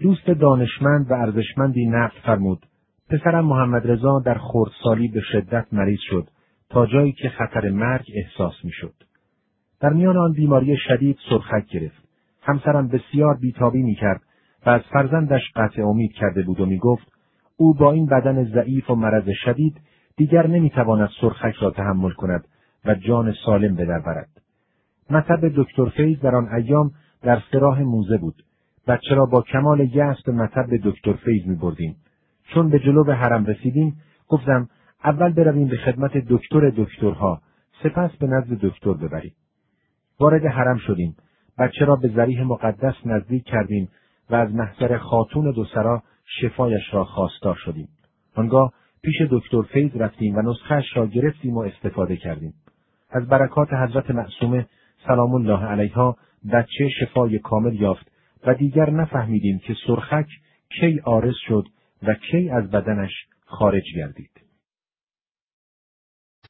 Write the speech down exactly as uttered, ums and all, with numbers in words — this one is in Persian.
دوست دانشمند و ارزشمندی نقل فرمود: پسرم محمد رضا در خردسالی به شدت مریض شد تا جایی که خطر مرگ احساس میشد. در میان آن بیماری شدید سرخک گرفت. همسرم بسیار بیتابی میکرد و از فرزندش قطع امید کرده بود و میگفت او با این بدن ضعیف و مرض شدید دیگر نمیتواند سرخک را تحمل کند و جان سالم به در برد. مطب دکتر فیض در آن ایام در سراح موزه بود. بچه را با کمال یأس به مطب دکتر فیض میبردیم. چون به جلو حرم رسیدیم گفتم اول برویم به خدمت دکتر دکترها، سپس به نزد دکتر ببریم. وارد حرم شدیم. بچه را به ضریح مقدس نزدیک کردیم و از محضر خاتون دو سرا شفایش را خواستار شدیم. آنگاه پیش دکتر فیض رفتیم و نسخه‌اش را گرفتیم و استفاده کردیم. از برکات حضرت معصومه سلام الله علیها بچه شفای کامل یافت و دیگر نفهمیدیم که سرخک کی عارض شد و کی از بدنش خارج گردید.